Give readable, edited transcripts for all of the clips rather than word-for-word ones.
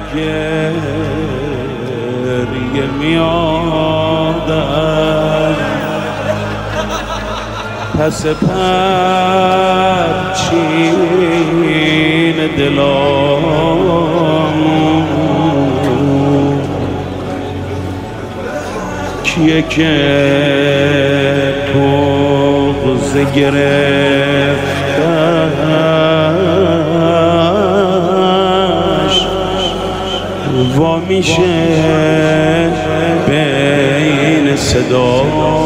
گریه میادم پس پرچین دلامو کیه که بغض گرفتش وا میشه بین صدا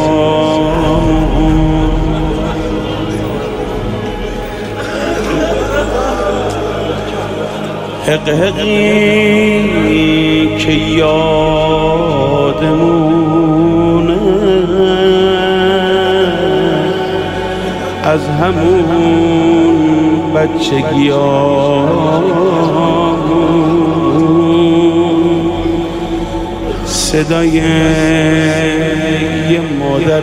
حقی که یادمونه از همون بچگیامون صدای یه مادر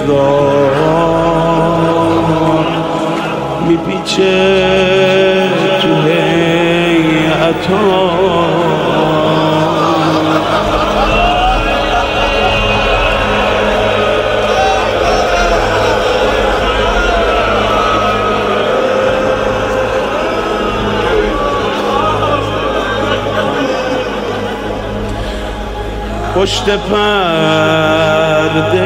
انگار میپیچه تو هیئت‌ها پشت پرده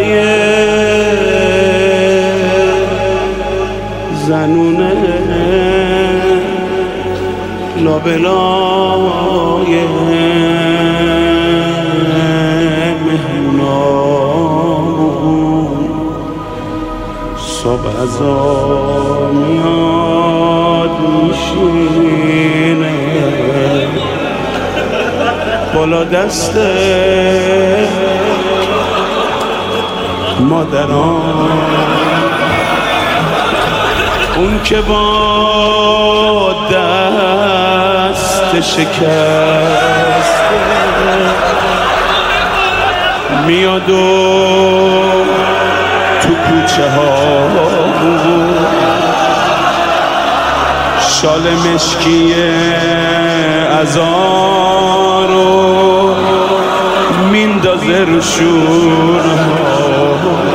زنونه لابلای مهمونامون صبح ازا میاد میشینه بالا دست مادران اون که با دست شکست میاد و تو کوچه ها شال مشکی ازارو میندازه رو شورها